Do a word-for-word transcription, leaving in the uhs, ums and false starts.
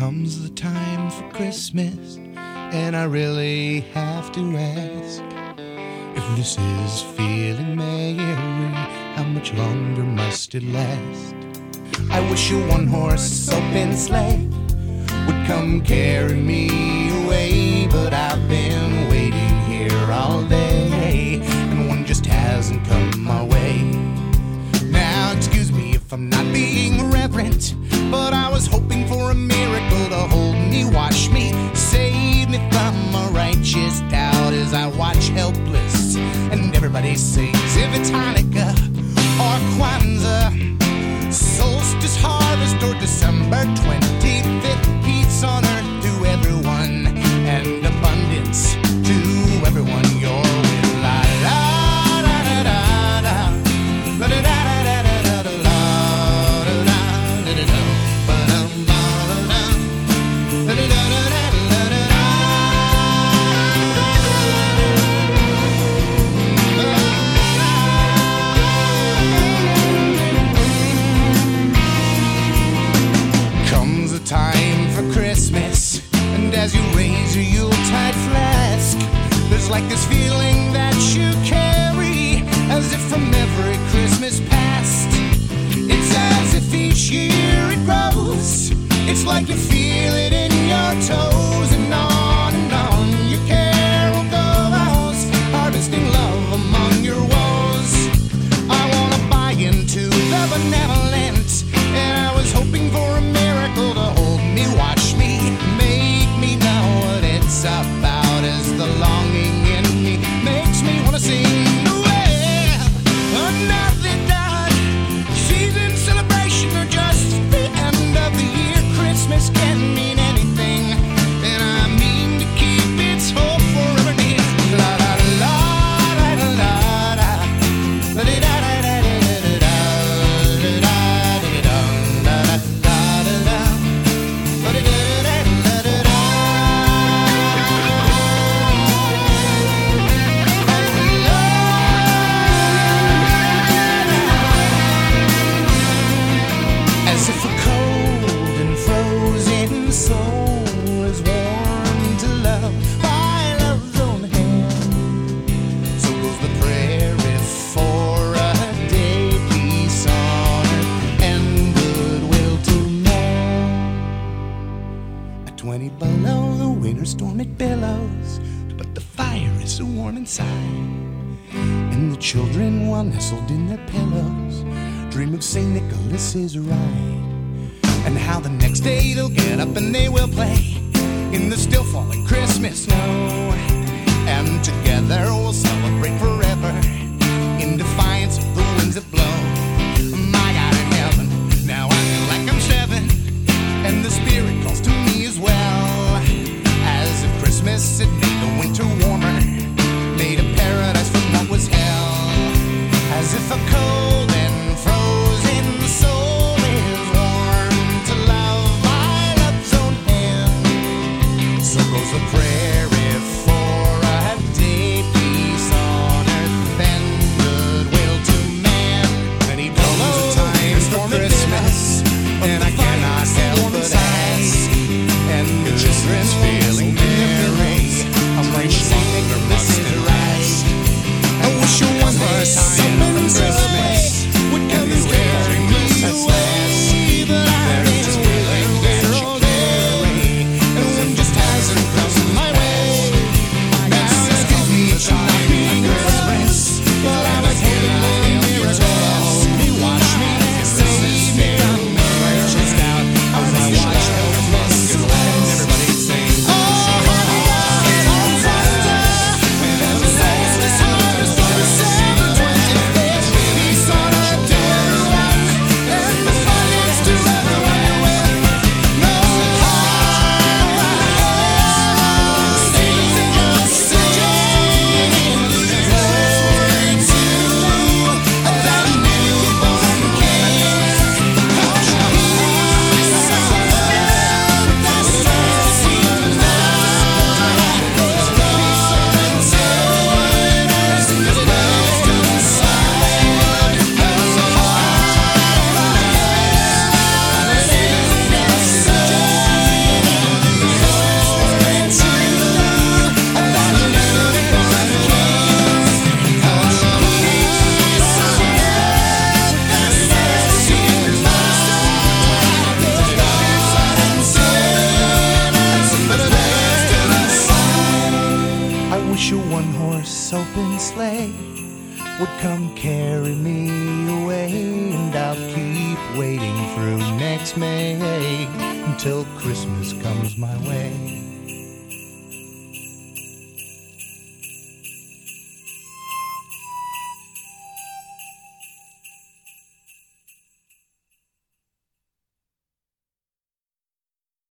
Comes the time for Christmas, and I really have to ask if this is feeling merry, how much longer must it last? I wish a one-horse open sleigh would come carry me away, but I've been waiting here all day, and one just hasn't come my way. Now, excuse me if I'm not being reverent, but I was hoping for a miracle to hold me, wash me, save me from a righteous doubt as I watch helpless, and everybody sings. If it's Hanukkah or Kwanzaa, solstice, harvest, or December twenty-fifth, peace on earth to everyone, and abundance to everyone. You're with la la da da da da da da da da da da da da da da time for Christmas, and as you raise your Yuletide flask, there's like this feeling that you carry, as if from every Christmas past. It's as if each year it grows. It's like you feel it in your toes, and on and on your carol goes, harvesting love among your woes. I wanna buy into the benevolent, and I was hoping for a miracle to hold me, wash me, make me know what it's about, as the longing in me makes me wanna sing. Well, another done, season, celebration, or just the end of the year. Christmas can mean anything, and I mean to keep its hope forever near. La la la la la la la la la. As if a cold and frozen soul is warm to love by love's own hand, so goes the prayer if for a day, peace on earth and goodwill to man. At twenty below, the winter storm it billows, but the fire is so warm inside, and the children, while nestled in their pillows, dream of Saint Nicholas's ride, and how the next day they'll get up and they will play in the still falling Christmas snow, and together we'll celebrate forever in defiance of the winds that blow. My God in heaven, now I feel like I'm seven, and the Spirit calls to me as well, as if Christmas had made the winter warmer, made a paradise from what was hell, as if a cold and frozen soul is warm to love by love's own hand, so goes the prayer if open sleigh would come carry me away, and I'll keep waiting through next May until Christmas comes my way.